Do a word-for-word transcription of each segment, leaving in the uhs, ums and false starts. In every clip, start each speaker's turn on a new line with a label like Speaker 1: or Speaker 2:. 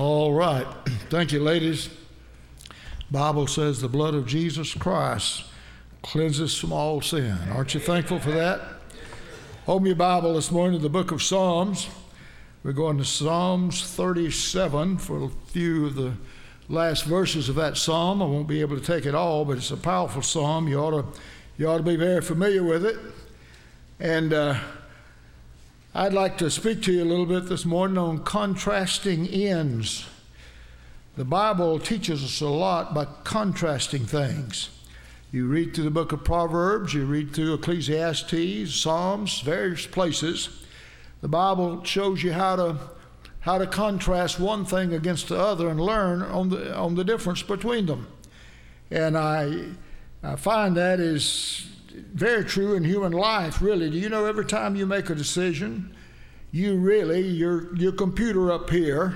Speaker 1: All right. Thank you, ladies. Bible says the blood of Jesus Christ cleanses from all sin. Aren't you thankful for that? Open your Bible this morning to the book of Psalms. We're going to Psalms thirty-seven for a few of the last verses of that psalm. I won't be able to take it all, but it's a powerful psalm. You ought to, you ought to be very familiar with it. And uh, I'd like to speak to you a little bit this morning on contrasting ends. The Bible teaches us a lot by contrasting things. You read through the book of Proverbs, you read through Ecclesiastes, Psalms, various places. The Bible shows you how to how to contrast one thing against the other and learn on the on the difference between them. And I I find that is very true in human life, really. Do you know every time you make a decision, you really, your your computer up here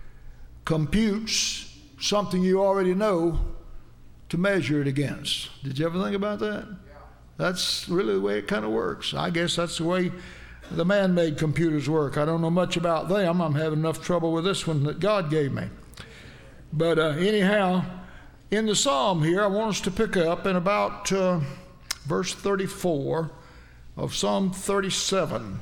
Speaker 1: computes something you already know to measure it against. Did you ever think about that? Yeah. That's really the way it kind of works. I guess that's the way the man-made computers work. I don't know much about them. I'm having enough trouble with this one that God gave me. But uh, anyhow, in the psalm here, I want us to pick up in about uh, verse thirty-four of Psalm thirty-seven.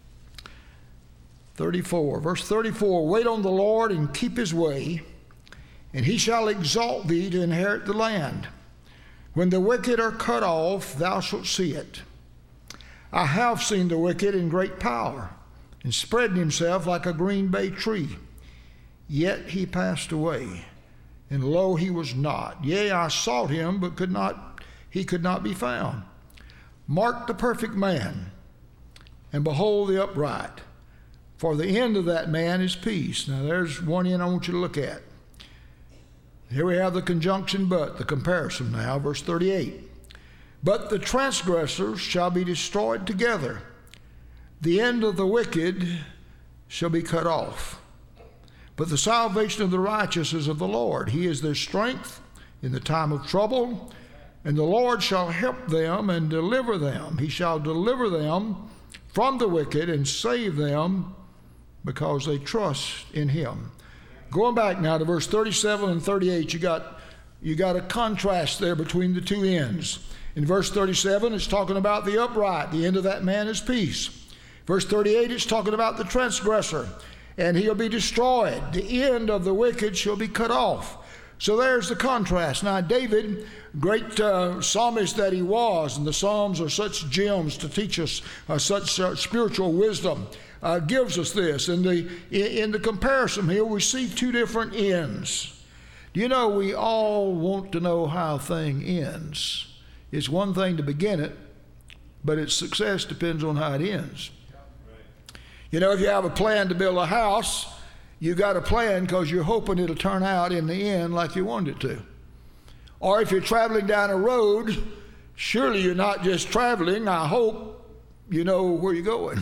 Speaker 1: thirty-four, verse thirty-four, wait on the Lord and keep his way, and he shall exalt thee to inherit the land. When the wicked are cut off, thou shalt see it. I have seen the wicked in great power, and spreading himself like a green bay tree. Yet he passed away, and lo, he was not. Yea, I sought him, but could not, he could not be found. Mark the perfect man, and behold the upright. For the end of that man is peace. Now there's one end I want you to look at. Here we have the conjunction but, the comparison now, verse thirty-eight. But the transgressors shall be destroyed together. The end of the wicked shall be cut off. But the salvation of the righteous is of the Lord. He is their strength in the time of trouble, and the Lord shall help them and deliver them. He shall deliver them from the wicked and save them because they trust in him. Going back now to verse thirty-seven and thirty-eight, you got, you got a contrast there between the two ends. In verse thirty-seven, it's talking about the upright. The end of that man is peace. Verse thirty-eight, it's talking about the transgressor, and he'll be destroyed. The end of the wicked shall be cut off. So there's the contrast. Now, David, great uh, psalmist that he was, and the Psalms are such gems to teach us uh, such uh, spiritual wisdom, uh, gives us this. In the, in the comparison here, we see two different ends. Do you know we all want to know how a thing ends? It's one thing to begin it, but its success depends on how it ends. You know, if you have a plan to build a house, you got a plan because you're hoping it'll turn out in the end like you wanted it to. Or if you're traveling down a road, surely you're not just traveling. I hope you know where you're going,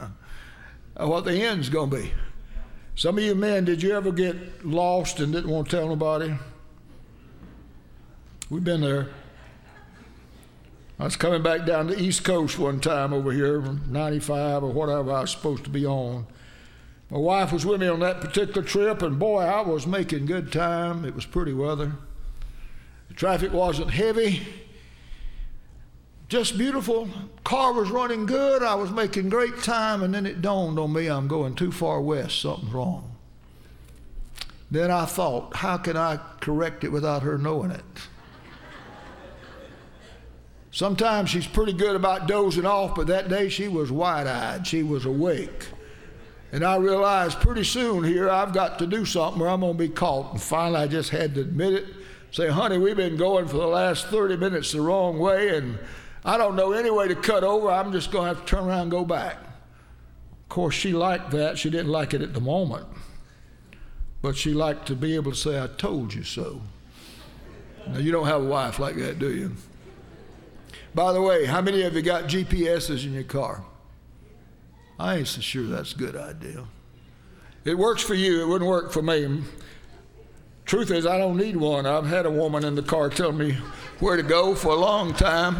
Speaker 1: what the end's going to be. Some of you men, did you ever get lost and didn't want to tell nobody? We've been there. I was coming back down the East Coast one time over here, ninety-five or whatever I was supposed to be on. My wife was with me on that particular trip, and boy, I was making good time. It was pretty weather. The traffic wasn't heavy. Just beautiful. Car was running good. I was making great time, and then it dawned on me I'm going too far west. Something's wrong. Then I thought, how can I correct it without her knowing it? Sometimes she's pretty good about dozing off, but that day she was wide-eyed. She was awake. And I realized pretty soon here I've got to do something or I'm going to be caught. And finally I just had to admit it. Say, honey, we've been going for the last thirty minutes the wrong way, and I don't know any way to cut over. I'm just going to have to turn around and go back. Of course, she liked that. She didn't like it at the moment. But she liked to be able to say, I told you so. Now, you don't have a wife like that, do you? By the way, how many of you got G P S's in your car? I ain't so sure that's a good idea. It works for you. It wouldn't work for me. Truth is, I don't need one. I've had a woman in the car tell me where to go for a long time.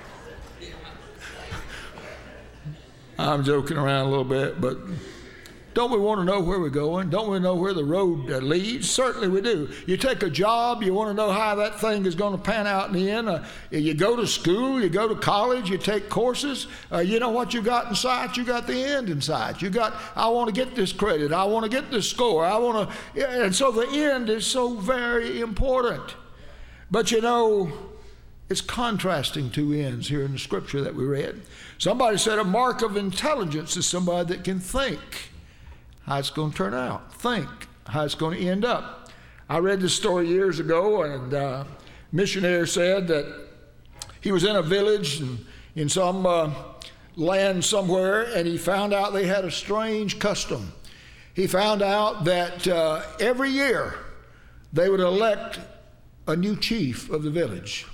Speaker 1: I'm joking around a little bit, but Don't we want to know where we're going? Don't we know where the road uh, leads? Certainly we do. You take a job, you want to know how that thing is going to pan out in the end. Uh, you go to school, you go to college, you take courses. Uh, you know what you got in sight? You got the end in sight. You got, I want to get this credit. I want to get this score. I want to, and so the end is so very important. But you know, it's contrasting two ends here in the scripture that we read. Somebody said a mark of intelligence is somebody that can think how it's going to turn out, think how it's going to end up. I read this story years ago, and uh, a missionary said that he was in a village and in some uh, land somewhere, and he found out they had a strange custom. He found out that uh, every year they would elect a new chief of the village.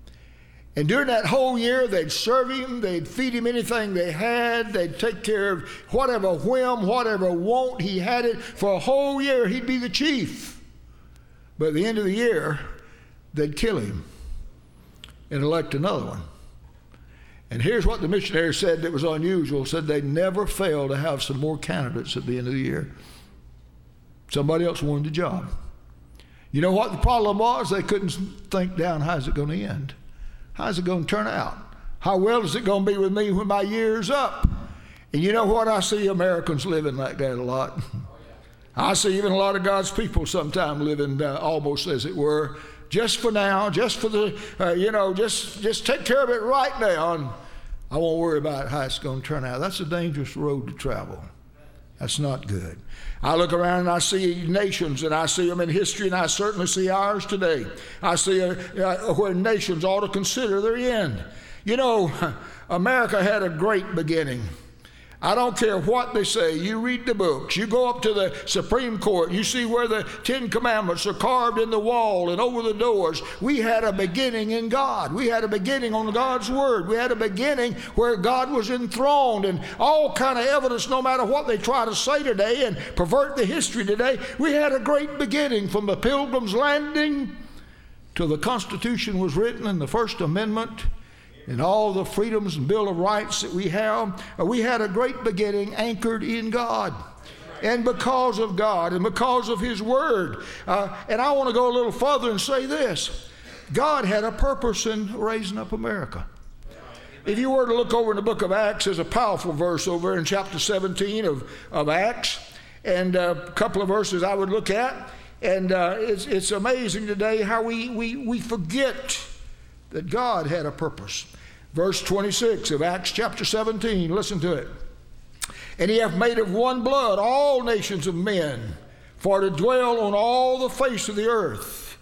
Speaker 1: And during that whole year, they'd serve him, they'd feed him anything they had, they'd take care of whatever whim, whatever want he had it. For a whole year, he'd be the chief. But at the end of the year, they'd kill him and elect another one. And here's what the missionary said that was unusual, said they'd never fail to have some more candidates at the end of the year. Somebody else wanted the job. You know what the problem was? They couldn't think down, how's it going to end? How's it going to turn out? How well is it going to be with me when my year's up? And you know what? I see Americans living like that a lot. I see even a lot of God's people sometimes living uh, almost as it were, just for now, just for the, uh, you know, just, just take care of it right now, and I won't worry about how it's going to turn out. That's a dangerous road to travel. That's not good. I look around and I see nations, and I see them in history, and I certainly see ours today. I see uh, uh, where nations ought to consider their end. You know, America had a great beginning. I don't care what they say. You read the books. You go up to the Supreme Court. You see where the Ten Commandments are carved in the wall and over the doors. We had a beginning in God. We had a beginning on God's Word. We had a beginning where God was enthroned, and all kind of evidence, no matter what they try to say today and pervert the history today. We had a great beginning from the Pilgrim's Landing till the Constitution was written and the First Amendment and all the freedoms and Bill of Rights that we have. We had a great beginning anchored in God. And because of God and because of His Word. Uh, and I want to go a little further and say this. God had a purpose in raising up America. If you were to look over in the book of Acts, there's a powerful verse over in chapter seventeen of, of Acts. And a couple of verses I would look at. And uh, it's, it's amazing today how we, we, we forget that God had a purpose. Verse twenty-six of Acts chapter seventeen, listen to it. And He hath made of one blood all nations of men, for to dwell on all the face of the earth,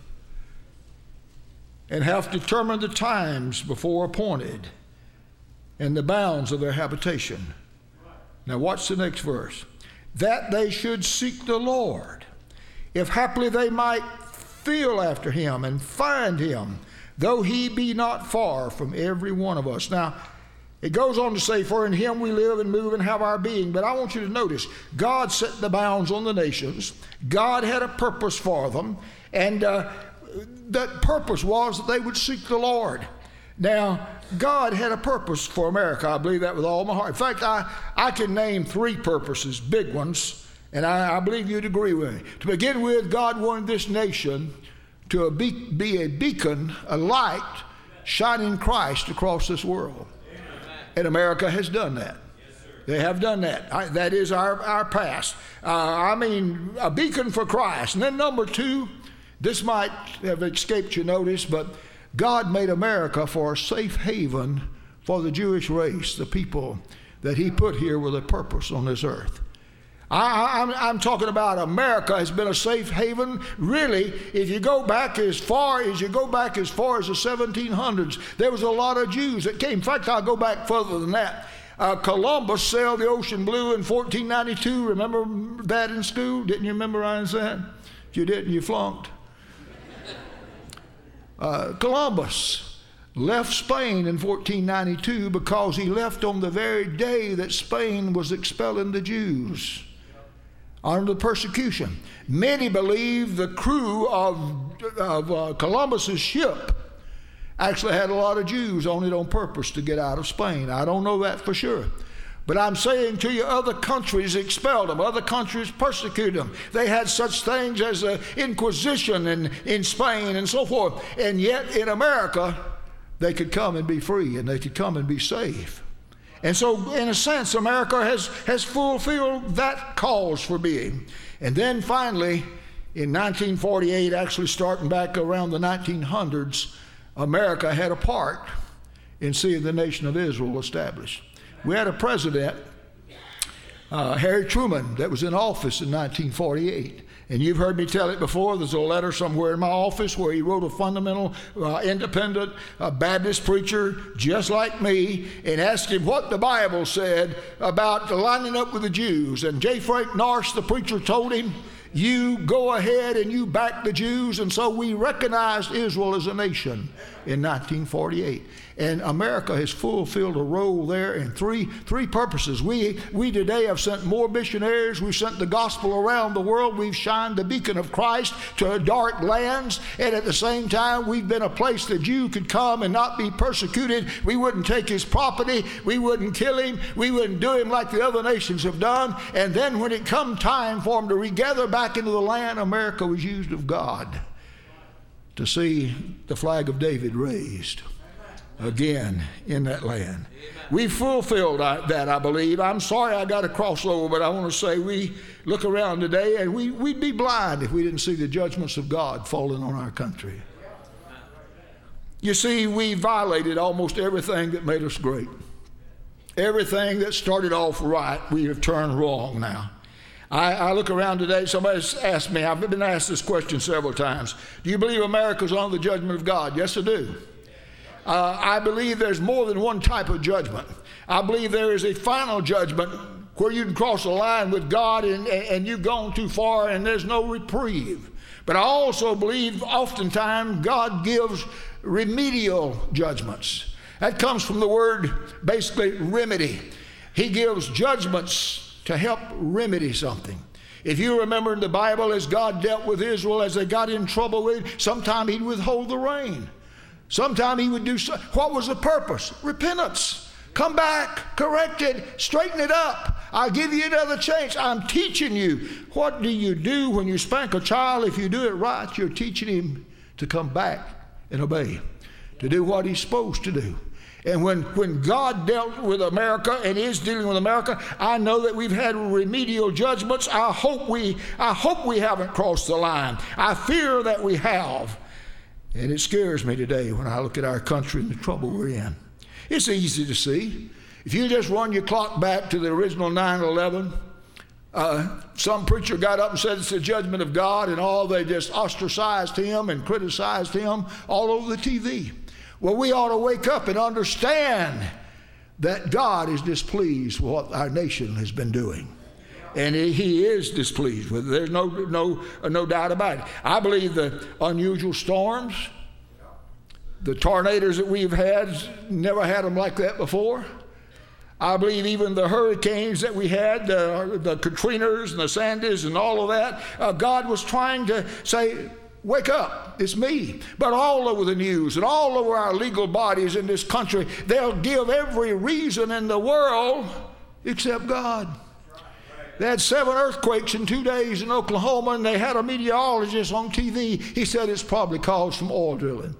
Speaker 1: and hath determined the times before appointed, and the bounds of their habitation. Now watch the next verse. That they should seek the Lord, if haply they might feel after Him and find Him, though He be not far from every one of us. Now, it goes on to say, for in Him we live and move and have our being. But I want you to notice, God set the bounds on the nations. God had a purpose for them. And uh, that purpose was that they would seek the Lord. Now, God had a purpose for America. I believe that with all my heart. In fact, I, I can name three purposes, big ones, and I, I believe you'd agree with me. To begin with, God wanted this nation to be, be a beacon, a light, shining Christ across this world. And America has done that. They have done that. I, that is our, our past. Uh, I mean, a beacon for Christ. And then number two, this might have escaped your notice, but God made America for a safe haven for the Jewish race, the people that He put here with a purpose on this earth. I, I'm, I'm talking about America has been a safe haven. Really, if you go back as far as you go back as far as the seventeen hundreds, there was a lot of Jews that came. In fact, I'll go back further than that. Uh, Columbus sailed the ocean blue in fourteen ninety-two. Remember that in school? Didn't you memorize that? If you didn't, you flunked. Uh, Columbus left Spain in fourteen ninety-two because he left on the very day that Spain was expelling the Jews under the persecution. Many believe the crew of, of uh, Columbus's ship actually had a lot of Jews on it on purpose to get out of Spain. I don't know that for sure. But I'm saying to you, other countries expelled them. Other countries persecuted them. They had such things as the Inquisition in, in Spain and so forth. And yet in America, they could come and be free, and they could come and be saved. And so, in a sense, America has, has fulfilled that cause for being. And then finally, in nineteen forty-eight, actually starting back around the nineteen hundreds, America had a part in seeing the nation of Israel established. We had a president, uh, Harry Truman, that was in office in nineteen forty-eight. And you've heard me tell it before. There's a letter somewhere in my office where he wrote a fundamental, uh, independent uh, Baptist preacher just like me and asked him what the Bible said about lining up with the Jews. And J. Frank Norris, the preacher, told him, you go ahead and you back the Jews. And so we recognized Israel as a nation in nineteen forty-eight. And America has fulfilled a role there in three, three purposes. We, we today have sent more missionaries. We've sent the gospel around the world. We've shined the beacon of Christ to dark lands. And at the same time, we've been a place the Jew could come and not be persecuted. We wouldn't take his property. We wouldn't kill him. We wouldn't do him like the other nations have done. And then when it come time for him to regather back into the land, America was used of God to see the flag of David raised again in that land. We fulfilled that, I believe. I'm sorry I got to cross over, but I want to say we look around today and we, we'd be blind if we didn't see the judgments of God falling on our country. You see, we violated almost everything that made us great. Everything that started off right, we have turned wrong now. I, I look around today, somebody's asked me, I've been asked this question several times, do you believe America's under the judgment of God? Yes, I do. Uh, I believe there's more than one type of judgment. I believe there is a final judgment where you can cross a line with God and, and you've gone too far and there's no reprieve. But I also believe oftentimes God gives remedial judgments. That comes from the word, basically, remedy. He gives judgments to help remedy something. If you remember in the Bible, as God dealt with Israel, as they got in trouble with it, sometimes he'd withhold the rain. Sometimes he would do, so, what was the purpose? Repentance. Come back, correct it, straighten it up. I'll give you another chance. I'm teaching you. What do you do when you spank a child? If you do it right, you're teaching him to come back and obey, to do what he's supposed to do. And when, when God dealt with America and is dealing with America, I know that we've had remedial judgments. I hope we, I hope we haven't crossed the line. I fear that we have. And it scares me today when I look at our country and the trouble we're in. It's easy to see. If you just run your clock back to the original nine eleven, uh, some preacher got up and said it's the judgment of God, and all they just ostracized him and criticized him all over the T V. Well, we ought to wake up and understand that God is displeased with what our nation has been doing. And he is displeased with it. There's no, no, no doubt about it. I believe the unusual storms, the tornadoes that we've had, never had them like that before. I believe even the hurricanes that we had, the, the Katrinas and the Sandys and all of that, uh, God was trying to say, wake up, it's me. But all over the news and all over our legal bodies in this country, they'll give every reason in the world except God. They had seven earthquakes in two days in Oklahoma, and they had a meteorologist on T V. He said it's probably caused from oil drilling.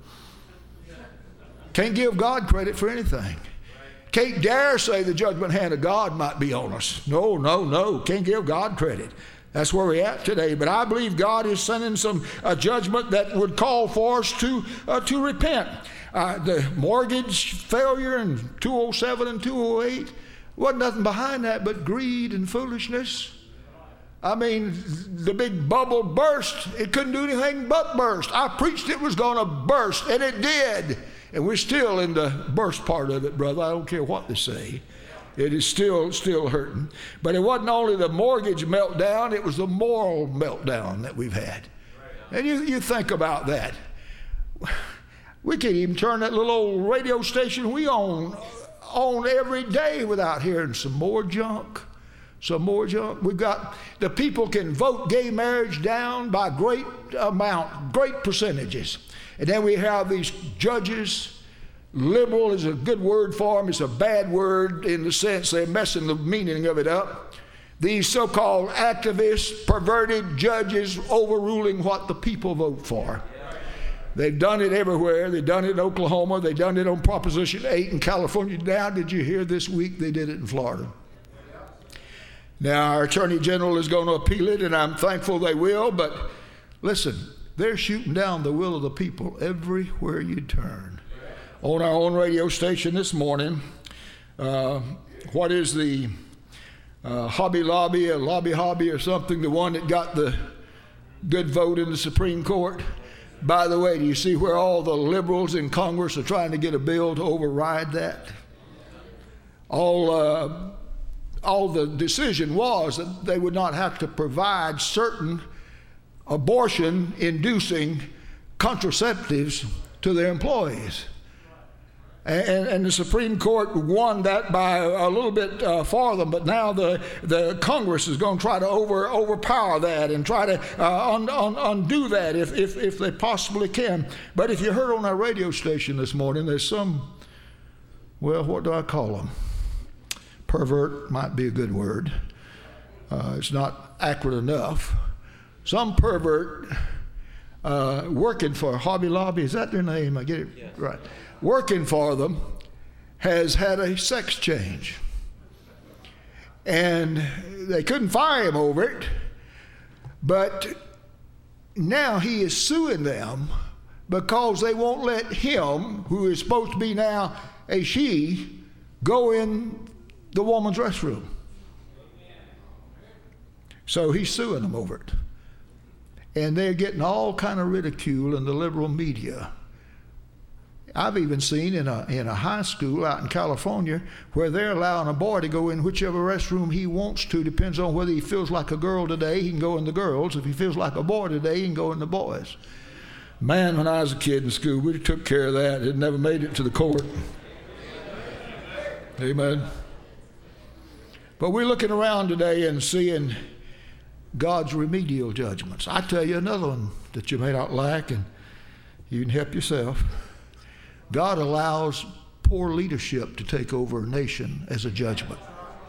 Speaker 1: Can't give God credit for anything. Can't dare say the judgment hand of God might be on us. No, no, no. Can't give God credit. That's where we're at today. But I believe God is sending some uh, judgment that would call for us to, uh, to repent. Uh, the mortgage failure in two oh seven and two oh eight, wasn't nothing behind that but greed and foolishness. I mean, the big bubble burst. It couldn't do anything but burst. I preached it was going to burst, and it did. And we're still in the burst part of it, brother. I don't care what they say. It is still, still hurting. But it wasn't only the mortgage meltdown, it was the moral meltdown that we've had. And you, you think about that. We can't even turn that little old radio station we own on every day without hearing some more junk, some more junk. We've got, the people can vote gay marriage down by great amount, great percentages. And then we have these judges Liberal is a good word for them. It's a bad word in the sense they're messing the meaning of it up. These so-called activists, perverted judges overruling what the people vote for. They've done it everywhere. They've done it in Oklahoma. They've done it on Proposition eight in California. Now, did you hear this week they did it in Florida? Now, our Attorney General is going to appeal it, and I'm thankful they will. But listen, they're shooting down the will of the people everywhere you turn. On our own radio station this morning, uh, what is the uh, Hobby Lobby, or Lobby Hobby or something, the one that got the good vote in the Supreme Court? By the way, do you see where all the liberals in Congress are trying to get a bill to override that? All, uh, all the decision was that they would not have to provide certain abortion-inducing contraceptives to their employees. And, and the Supreme Court won that by a little bit uh, for them, but now the, the Congress is going to try to over, overpower that and try to uh, un, un, undo that if, if, if they possibly can. But if you heard on our radio station this morning, there's some, well, what do I call them? Pervert might be a good word. Uh, it's not accurate enough. Some pervert uh, working for Hobby Lobby, is that their name? I get it yes. Right. Working for them has had a sex change. And they couldn't fire him over it, but now he is suing them because they won't let him, who is supposed to be now a she, go in the woman's restroom. So he's suing them over it. And they're getting all kind of ridicule in the liberal media. I've even seen in a, in a high school out in California where they're allowing a boy to go in whichever restroom he wants to. Depends on whether he feels like a girl today, he can go in the girls. If he feels like a boy today, he can go in the boys. Man, when I was a kid in school, we took care of that. It never made it to the court. Amen. But we're looking around today and seeing God's remedial judgments. I tell you another one that you may not like, and you can help yourself. God allows poor leadership to take over a nation as a judgment.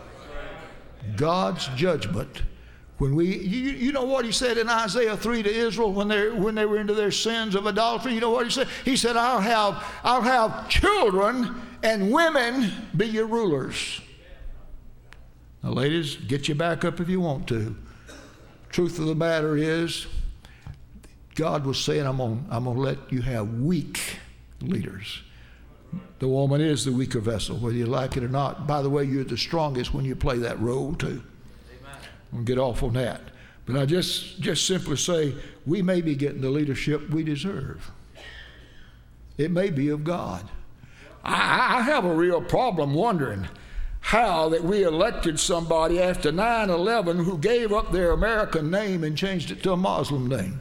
Speaker 1: God's judgment. When we, you, you know what he said in Isaiah three to Israel when they when they were into their sins of adultery. You know what he said? He said, "I'll have I'll have children and women be your rulers." Now, ladies, get your back up if you want to. Truth of the matter is, God was saying, "I'm gonna I'm gonna let you have weak leaders." The woman is the weaker vessel, whether you like it or not. By the way, you're the strongest when you play that role too. Amen. We'll get off on that. But I just just simply say we may be getting the leadership we deserve. It may be of God. I, I have a real problem wondering how that we elected somebody after nine eleven who gave up their American name and changed it to a Muslim name.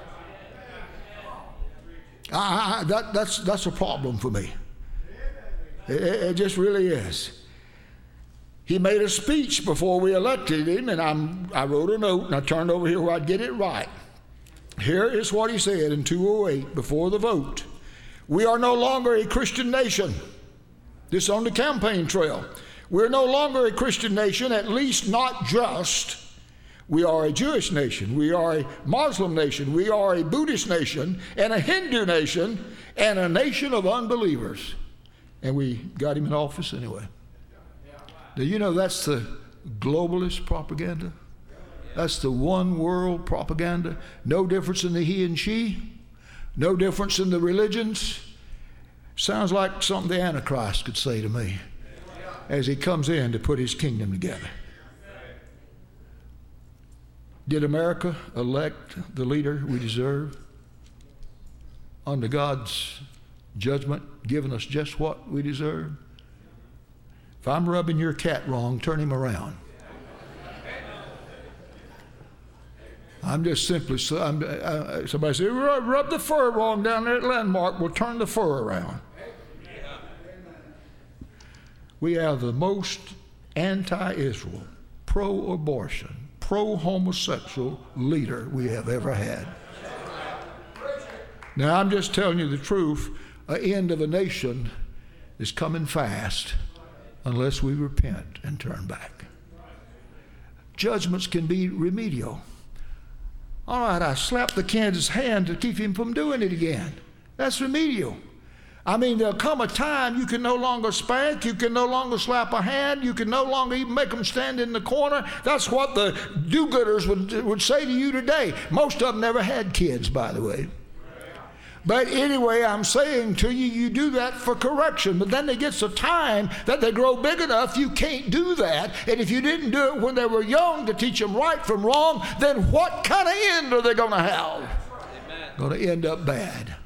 Speaker 1: I, I, that, that's, that's a problem for me. It, it just really is. He made a speech before we elected him, and I'm, I wrote a note, and I turned over here where I'd get it right. Here is what he said in two oh eight before the vote. "We are no longer a Christian nation." This on the campaign trail. "We're no longer a Christian nation, at least not just. We are a Jewish nation. We are a Muslim nation. We are a Buddhist nation and a Hindu nation and a nation of unbelievers." And we got him in office anyway. Do you know that's the globalist propaganda? That's the one world propaganda. No difference in the he and she. No difference in the religions. Sounds like something the Antichrist could say to me as he comes in to put his kingdom together. Did America elect the leader we deserve under God's judgment, giving us just what we deserve? If I'm rubbing your cat wrong, turn him around. I'm just simply, I'm, uh, somebody said, rub, rub the fur wrong down there at Landmark, we'll turn the fur around. We have the most anti-Israel, pro-abortion, pro-homosexual leader we have ever had. Now, I'm just telling you the truth. An end of a nation is coming fast unless we repent and turn back. Judgments can be remedial. All right, I slapped the kid's hand to keep him from doing it again. That's remedial. I mean, there'll come a time you can no longer spank, you can no longer slap a hand, you can no longer even make them stand in the corner. That's what the do-gooders would, would say to you today. Most of them never had kids, by the way. But anyway, I'm saying to you, you do that for correction. But then there gets a time that they grow big enough, you can't do that. And if you didn't do it when they were young to teach them right from wrong, then what kind of end are they going to have? Amen. Going to end up bad.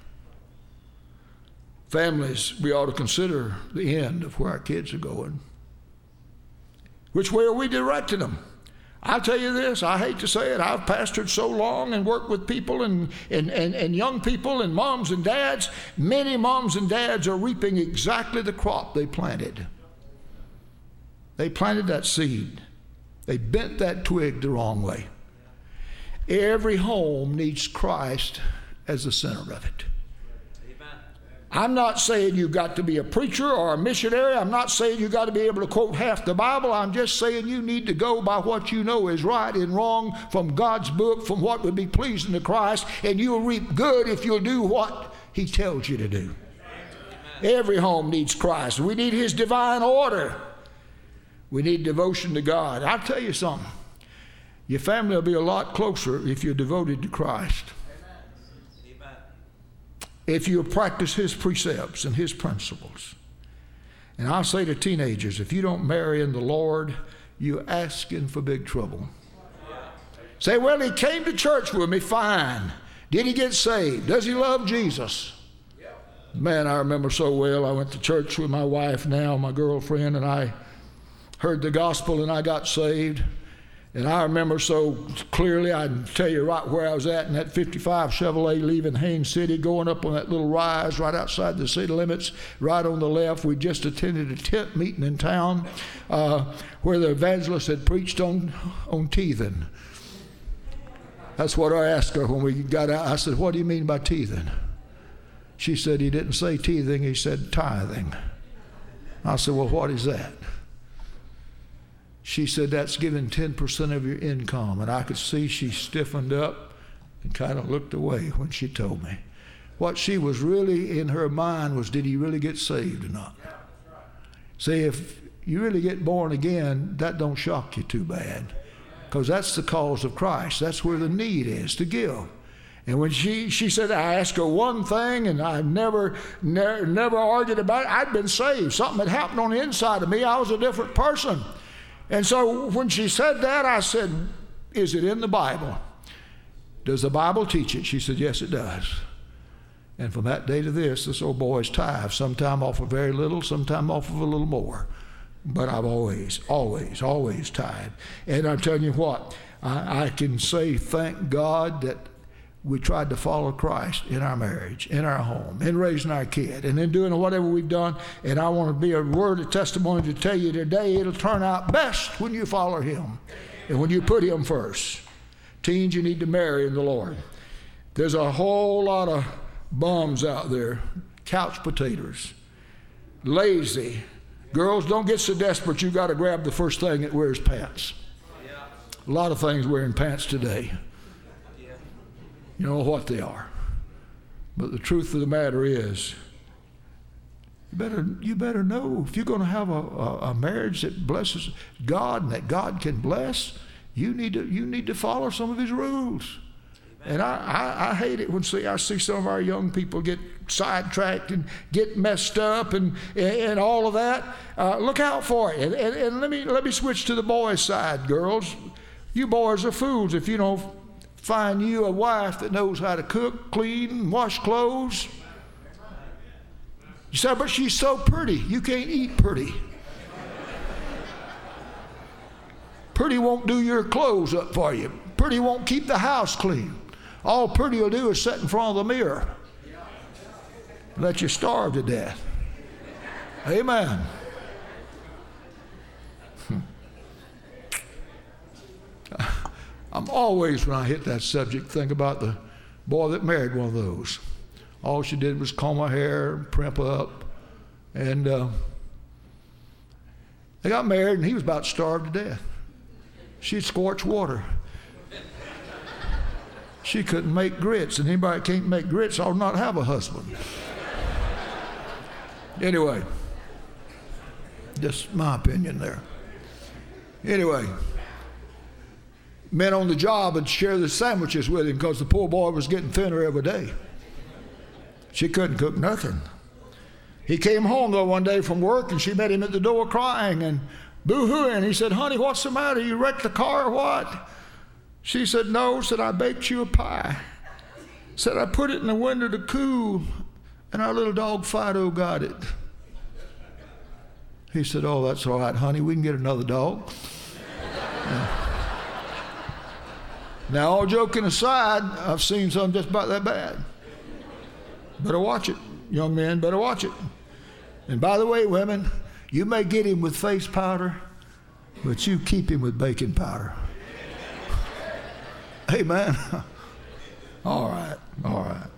Speaker 1: Families, we ought to consider the end of where our kids are going. Which way are we directing them? I'll tell you this, I hate to say it, I've pastored so long and worked with people and, and, and, and young people and moms and dads. Many moms and dads are reaping exactly the crop they planted. They planted that seed. They bent that twig the wrong way. Every home needs Christ as the center of it. I'm not saying you've got to be a preacher or a missionary. I'm not saying you've got to be able to quote half the Bible. I'm just saying you need to go by what you know is right and wrong from God's book, from what would be pleasing to Christ, and you'll reap good if you'll do what He tells you to do. Amen. Every home needs Christ. We need His divine order. We need devotion to God. I'll tell you something. Your family will be a lot closer if you're devoted to Christ. If you practice His precepts and His principles. And I'll say to teenagers, if you don't marry in the Lord, you're asking for big trouble. Say, well, he came to church with me, fine. Did he get saved? Does he love Jesus? Man, I remember so well, I went to church with my wife now, my girlfriend, and I heard the gospel and I got saved. And I remember so clearly, I can tell you right where I was at in that fifty-five Chevrolet leaving Haines City, going up on that little rise right outside the city limits, right on the left. We just attended a tent meeting in town uh, where the evangelist had preached on, on teething. That's what I asked her when we got out. I said, what do you mean by teething? She said, he didn't say teething, he said tithing. I said, well, what is that? She said, that's giving ten percent of your income. And I could see she stiffened up and kind of looked away when she told me. What she was really in her mind was, did he really get saved or not? See, if you really get born again, that don't shock you too bad. Because that's the cause of Christ. That's where the need is, to give. And when she, she said, I asked her one thing, and I never, never, never argued about it. I'd been saved. Something had happened on the inside of me. I was a different person. And so when she said that, I said, is it in the Bible? Does the Bible teach it? She said, yes, it does. And from that day to this, this old boy's tithe, sometime off of very little, sometime off of a little more. But I've always, always, always tithed. And I'm telling you what, I, I can say thank God that we tried to follow Christ in our marriage, in our home, in raising our kid, and in doing whatever we've done. And I want to be a word of testimony to tell you today, it'll turn out best when you follow Him and when you put Him first. Teens, you need to marry in the Lord. There's a whole lot of bums out there, couch potatoes, lazy. Girls, don't get so desperate you got to grab the first thing that wears pants. A lot of things wearing pants today. You know what they are. But the truth of the matter is, you better, you better know if you're going to have a, a, a marriage that blesses God and that God can bless, you need to, you need to follow some of His rules. And I, I, I hate it when see, I see some of our young people get sidetracked and get messed up and, and, and all of that. Uh, look out for it. And, and, and let me, let me switch to the boys' side, girls. You boys are fools if you don't find you a wife that knows how to cook, clean, and wash clothes. You say, but she's so pretty. You can't eat pretty. Pretty won't do your clothes up for you. Pretty won't keep the house clean. All pretty will do is sit in front of the mirror. Let you starve to death. Amen. I'm always, when I hit that subject, think about the boy that married one of those. All she did was comb her hair, primp up, And uh, they got married, and he was about to starve to death. She'd scorch water. She couldn't make grits, and anybody that can't make grits ought not have a husband. Anyway, just my opinion there. Anyway, men on the job would share the sandwiches with him because the poor boy was getting thinner every day. She couldn't cook nothing. He came home, though, one day from work, and she met him at the door crying and boo-hooing. He said, honey, what's the matter? You wrecked the car or what? She said, no. Said, I baked you a pie. Said, I put it in the window to cool, and our little dog Fido got it. He said, oh, that's all right, honey. We can get another dog. Yeah. Now, all joking aside, I've seen something just about that bad. Better watch it, young men, better watch it. And by the way, women, you may get him with face powder, but you keep him with baking powder. Amen. All right, all right.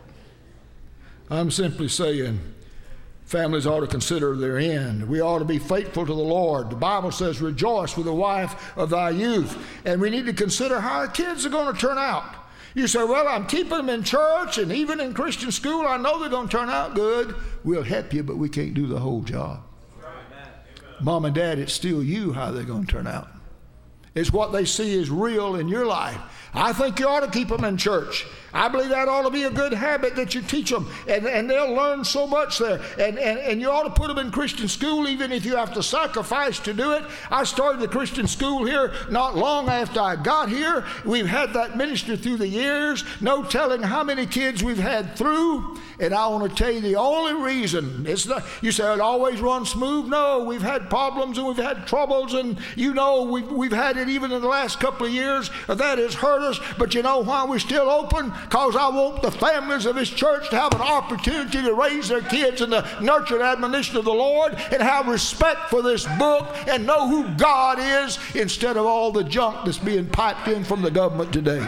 Speaker 1: I'm simply saying families ought to consider their end. We ought to be faithful to the Lord. The Bible says, rejoice with the wife of thy youth. And we need to consider how our kids are going to turn out. You say, well, I'm keeping them in church and even in Christian school. I know they're going to turn out good. We'll help you, but we can't do the whole job. Amen. Mom and Dad, it's still you how they're going to turn out. It's what they see is real in your life. I think you ought to keep them in church. I believe that ought to be a good habit that you teach them, and, and they'll learn so much there. And, and, and you ought to put them in Christian school, even if you have to sacrifice to do it. I started the Christian school here not long after I got here. We've had that ministry through the years. No telling how many kids we've had through. And I want to tell you the only reason, it's not, you say it always runs smooth. No, we've had problems and we've had troubles, and you know we've, we've had it even in the last couple of years. That has hurt us, but you know why we're still open? Because I want the families of this church to have an opportunity to raise their kids in the nurture and admonition of the Lord and have respect for this book and know who God is instead of all the junk that's being piped in from the government today.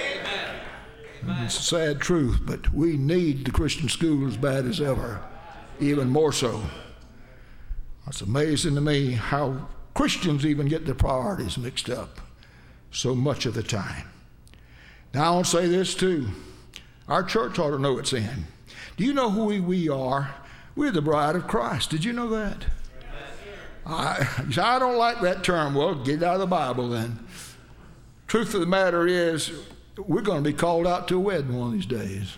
Speaker 1: Amen. It's a sad truth, but we need the Christian school as bad as ever, even more so. It's amazing to me how Christians even get their priorities mixed up so much of the time. Now, I want to say this too. Our church ought to know its end. Do you know who we, we are? We're the bride of Christ. Did you know that? I, I don't like that term. Well, get it out of the Bible then. Truth of the matter is, we're going to be called out to a wedding one of these days.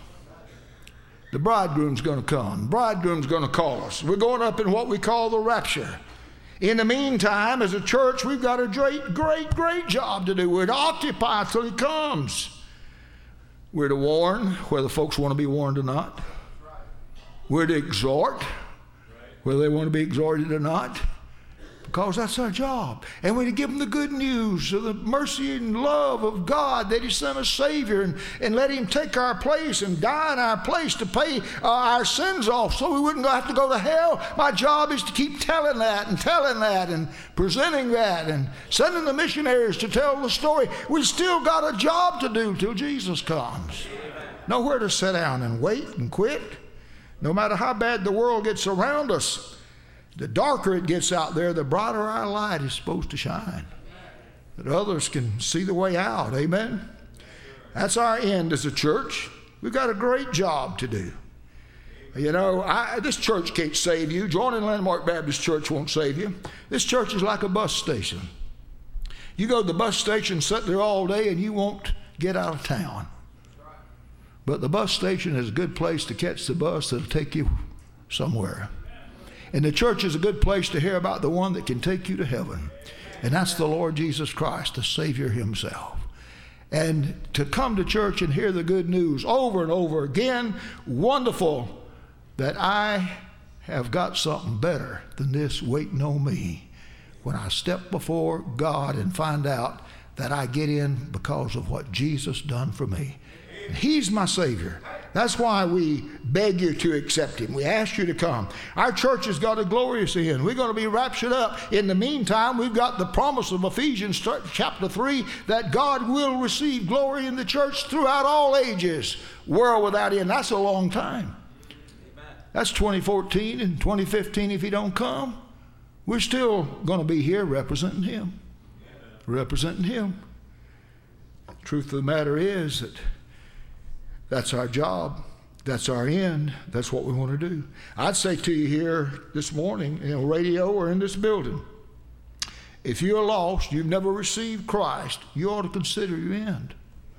Speaker 1: The bridegroom's going to come. The bridegroom's going to call us. We're going up in what we call the rapture. In the meantime, as a church, we've got a great, great, great job to do. We're to occupy till he comes. We're to warn, whether folks want to be warned or not. We're to exhort, whether they want to be exhorted or not, because that's our job. And we're to give them the good news of the mercy and love of God that he sent a Savior and, and let him take our place and die in our place to pay uh, our sins off so we wouldn't have to go to hell. My job is to keep telling that and telling that and presenting that and sending the missionaries to tell the story. We still got a job to do till Jesus comes. Nowhere to sit down and wait and quit. No matter how bad the world gets around us, the darker it gets out there, the brighter our light is supposed to shine, that others can see the way out. Amen? That's our end as a church. We've got a great job to do. You know, I, this church can't save you. Joining Landmark Baptist Church won't save you. This church is like a bus station. You go to the bus station, sit there all day, and you won't get out of town. But the bus station is a good place to catch the bus that'll take you somewhere. And the church is a good place to hear about the one that can take you to heaven. And that's the Lord Jesus Christ, the Savior himself. And to come to church and hear the good news over and over again, wonderful that I have got something better than this waiting on me when I step before God and find out that I get in because of what Jesus done for me. And he's my Savior. That's why we beg you to accept him. We ask you to come. Our church has got a glorious end. We're going to be raptured up. In the meantime, we've got the promise of Ephesians chapter three that God will receive glory in the church throughout all ages, world without end. That's a long time. That's twenty fourteen, and twenty fifteen, if he don't come, we're still going to be here representing him. Representing him. The truth of the matter is that that's our job. That's our end. That's what we want to do. I'd say to you here this morning, in a radio or in this building, if you're lost, you've never received Christ, you ought to consider your end.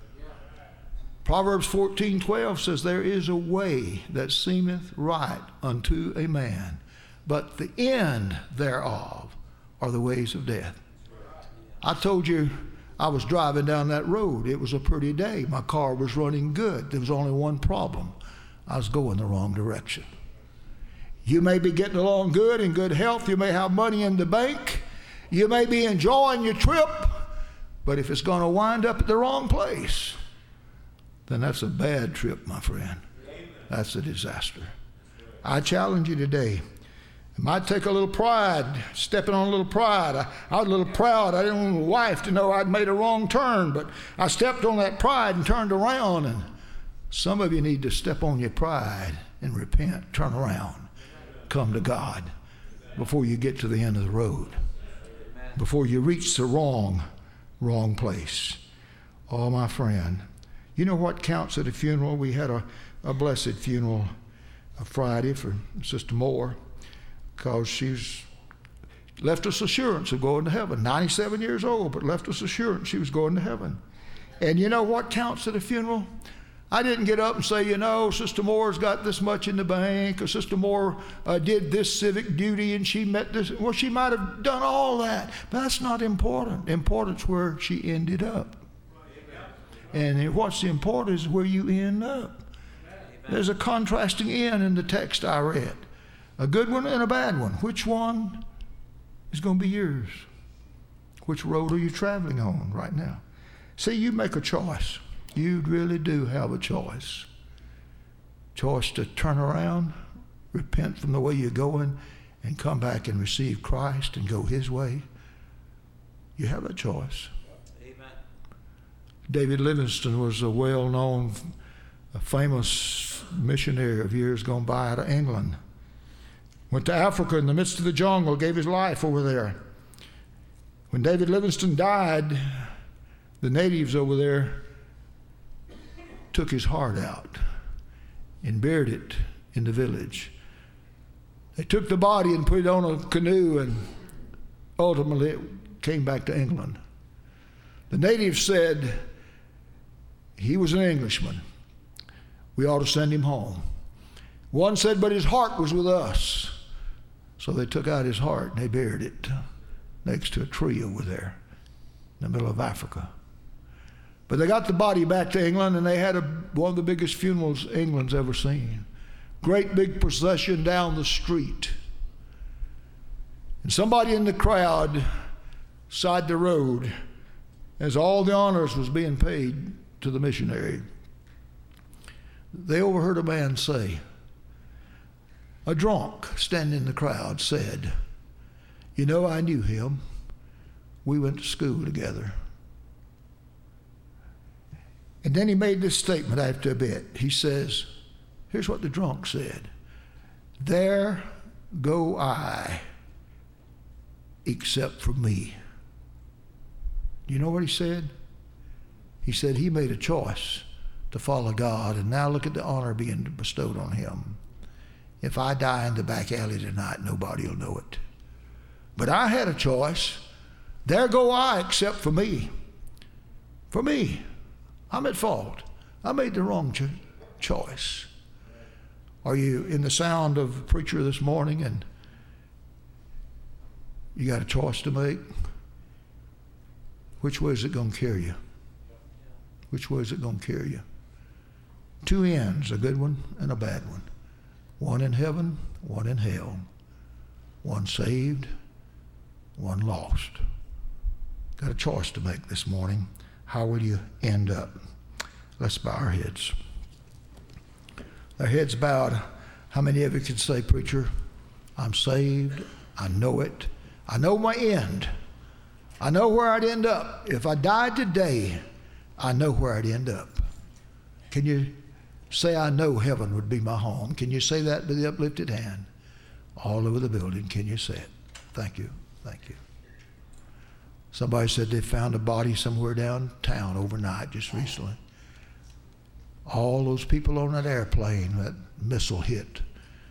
Speaker 1: Proverbs fourteen twelve says, there is a way that seemeth right unto a man, but the end thereof are the ways of death. I told you I was driving down that road. It was a pretty day. My car was running good. There was only one problem. I was going the wrong direction. You may be getting along good, in good health. You may have money in the bank. You may be enjoying your trip. But if it's going to wind up at the wrong place, then that's a bad trip, my friend. That's a disaster. I challenge you today. It might take a little pride, stepping on a little pride. I, I was a little proud. I didn't want my wife to know I'd made a wrong turn, but I stepped on that pride and turned around. And some of you need to step on your pride and repent, turn around, come to God before you get to the end of the road, before you reach the wrong, wrong place. Oh, my friend, you know what counts at a funeral? We had a, a blessed funeral a Friday for Sister Moore, because she's left us assurance of going to heaven. ninety-seven years old, but left us assurance she was going to heaven. And you know what counts at a funeral? I didn't get up and say, you know, Sister Moore's got this much in the bank, or Sister Moore uh, did this civic duty and she met this. Well, she might have done all that, but that's not important. Important's where she ended up. And what's important is where you end up. There's a contrasting end in the text I read. A good one and a bad one. Which one is going to be yours? Which road are you traveling on right now? See, you make a choice. You really do have a choice. Choice to turn around, repent from the way you're going, and come back and receive Christ and go his way. You have a choice. Amen. David Livingstone was a well-known, a famous missionary of years gone by to England. Went to Africa in the midst of the jungle, gave his life over there. When David Livingstone died, the natives over there took his heart out and buried it in the village. They took the body and put it on a canoe, and ultimately it came back to England. The natives said, he was an Englishman. We ought to send him home. One said, but his heart was with us. So they took out his heart and they buried it next to a tree over there in the middle of Africa. But they got the body back to England, and they had a, one of the biggest funerals England's ever seen. Great big procession down the street. And somebody in the crowd, side the road, as all the honors was being paid to the missionary, they overheard a man say, a drunk standing in the crowd said, you know, I knew him. We went to school together. And then he made this statement after a bit. He says, here's what the drunk said. There go I, except for me. Do you know what he said? He said he made a choice to follow God, and now look at the honor being bestowed on him. If I die in the back alley tonight, nobody will know it. But I had a choice. There go I, except for me. For me. I'm at fault. I made the wrong cho- choice. Are you in the sound of a preacher this morning and you got a choice to make? Which way is it going to carry you? Which way is it going to carry you? Two ends, a good one and a bad one. One in heaven, one in hell. One saved, one lost. Got a choice to make this morning. How will you end up? Let's bow our heads. Our heads bowed. How many of you can say, preacher, I'm saved, I know it, I know my end. I know where I'd end up. If I died today, I know where I'd end up. Can you Say, I know heaven would be my home. Can you say that with the uplifted hand? All over the building, can you say it? Thank you, thank you. Somebody said they found a body somewhere downtown overnight just recently. All those people on that airplane, that missile hit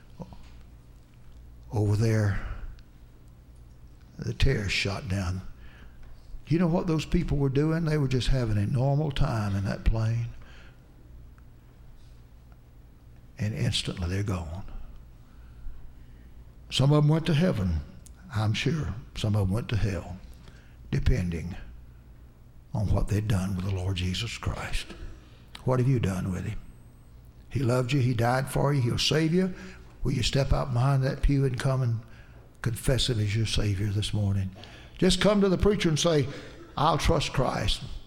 Speaker 1: over there, the terrorists shot down. You know what those people were doing? They were just having a normal time in that plane. And instantly they're gone. Some of them went to heaven, I'm sure. Some of them went to hell, depending on what they'd done with the Lord Jesus Christ. What have you done with him? He loved you. He died for you. He'll save you. Will you step out behind that pew and come and confess him as your Savior this morning? Just come to the preacher and say, I'll trust Christ.